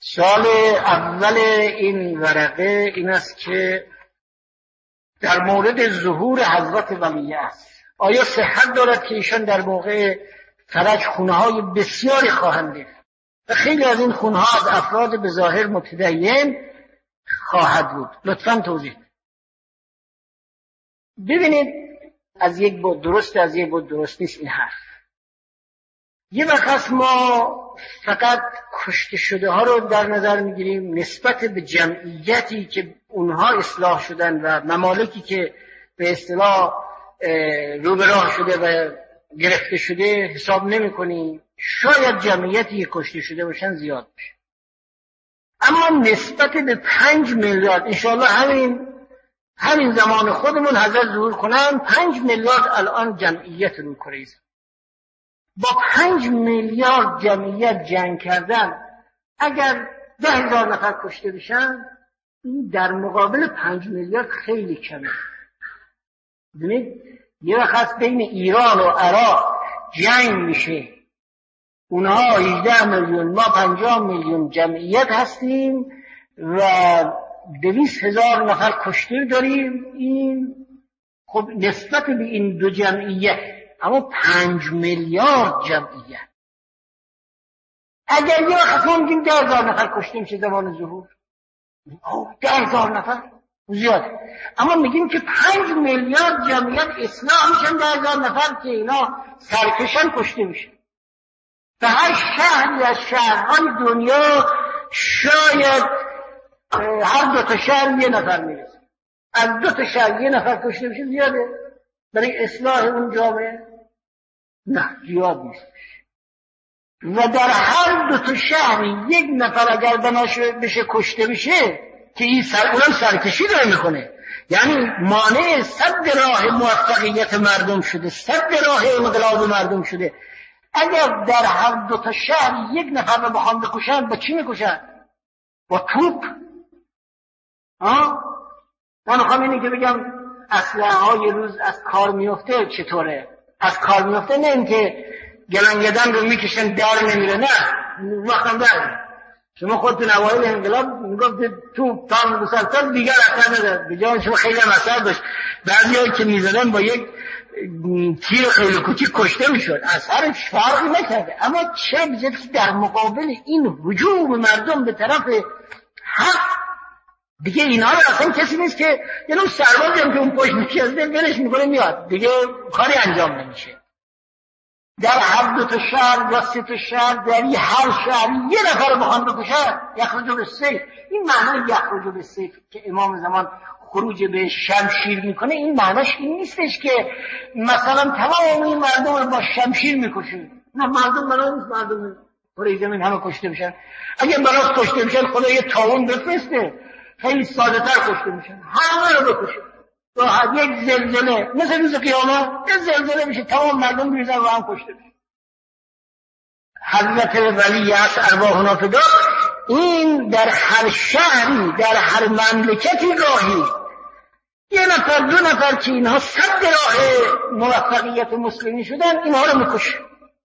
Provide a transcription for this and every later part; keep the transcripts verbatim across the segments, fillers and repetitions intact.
سال اول این ورقه این است که در مورد ظهور حضرت ولیعصر آیا صحت دارد که ایشان در موقع فرج خونه های بسیاری خواهند دید و خیلی از این خونه ها از افراد به ظاهر متدین خواهد بود؟ لطفاً توضیح. ببینید، از یک بود درست از یک بود درست نیست این حرف. یه وقت ما فقط کشته شده ها رو در نظر میگیریم نسبت به جمعیتی که اونها اصلاح شدن و ممالکی که به اصطلاح رو به راه شده و گرفته شده حساب نمی کنیم. شاید جمعیتی که کشته شده باشن زیاد بشه، اما نسبت به پنج میلیارد انشاءالله همین همین زمان خودمون حضرت ظهور کنن، پنج میلیارد الان جمعیت رو کره زمین. با پنج میلیارد جمعیت جنگ کردن، اگر ده هزار نفر کشته بشن، این در مقابل پنج میلیارد خیلی کمه. ببینید، یه وقت بین ایران و عراق جنگ میشه، اونها هجده میلیون، ما پنجاه میلیون جمعیت هستیم و دویست هزار نفر کشته داریم. این خب نسبت به این دو جمعیت، اما پنج میلیارد جمعیت. اگر یه وقت ما میگیم ده هزار نفر کشته میشه زمان ظهور، ده هزار نفر زیاده، اما میگیم که پنج میلیارد جمعیت اصلاح میشن، ده هزار نفر که اینا سرکشن کشته میشه. به هر شهری از شهرهای دنیا شاید هر دو تا شهر یه نفر میرسه. از دو تا شهر یه نفر کشته میشه زیاده برای اصلاح اون جامعه؟ نه، زیاد نیست. و در هر دو تا شهر یک نفر اگر بناشه بشه کشته بشه که این سر اونم سرکشی داره میکنه، یعنی مانع سد راه موفقیت مردم شده، سد راه انقلاب مردم شده. اگر در هر دو تا شهر یک نفر رو بخوام بکشن، با چی میکشن؟ با توپ. ها؟ من میخوام اینه که بگم اسلحه های روز از کار میفته چطوره؟ از کار میفته نه اینکه گلنگدن رو میکشن در نمیره، نه، وقتم در شما خودتون اوایل انقلاب میگفت توپ تام مسلسل دیگر اثر نداره، به جای شما خیلی اثر داشت. بعضیایی که میزدن با یک تیر خیلی کوچیک کشته میشد، اثرش فرقی نکرده. اما چه بجد در مقابل این هجوم مردم به طرف حق، دیگه اینا رو اصلا کسی نیست که یه نوع سربازی هم که اون پشت نشسته ولش میکنه میاد، دیگه کاری انجام نمیشه. در هر دو تا شهر یا سه تا شهر، در هر شهر یه نفر رو بخوان بکشن، یخرجوا بالسیف. این معنی یخرجوا بالسیف که امام زمان خروج به شمشیر میکنه، این معناش این نیستش که مثلا تمام این مردم رو با شمشیر میکشه. نه، مردم بنا نیست مردم کره زمین همه کشته میشن. اگه براست کشته میشن خدا یه طاعون بفرسته، خیلی ساده تر کشته میشن، همه رو بکشه. تو یک زلزله مثل روز قیامت یه زلزله میشه، تمام مردم میریزن و هم کشته میشن. حضرت ولیعصر ارواحنا فدا، این در هر شهری، در هر مملکتی راهی یه نفر دو نفر که اینها سد راه موفقیت مسلمی شدن، اینها رو میکشه.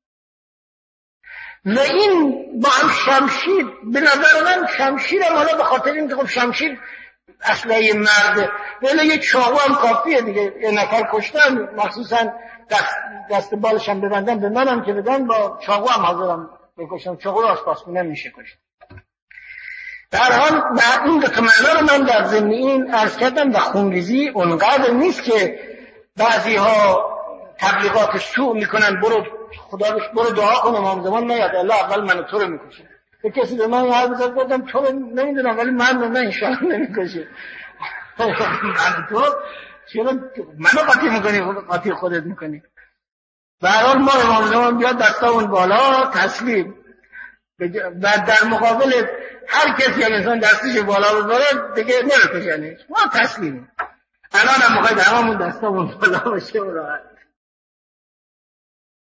و این با هم شمشیر، به نظر من شمشیر هم حالا به خاطر این که خب شمشیر اسلحه مرده، ولی یه چاقو هم کافیه دیگه. یه نفر کشتن، مخصوصا دست, دست بالش هم ببندن، به منم که بدن با چاقو هم حاضرم بکشم، چاقو آشپزخونه میشه کشت. در حال در این دو تا معنا رو من در ضمن این عرض کردم و خونریزی اونقدر نیست که بعضی ها تبلیغات سوء میکنن، برو خدا بش برو دعا کن امام زمان نیاد، الله اول منو تو رو میکشه. یه کسی به من هر بزرگ دادم تو رو نمیدونم ولی من رو نه انشاءالله نمیکشه. من تو چرا منو قاطی میکنی، قاطی خودت میکنی. به هر حال ما امام زمان بیاد دستامون بالا تسلیم، و در مقابل هر کسی هم انسان دستش بالا بذاره دیگه نمیکشنش، ما تسلیمیم. الان هم میخواید هممون دستامون بالا باشه و راحت.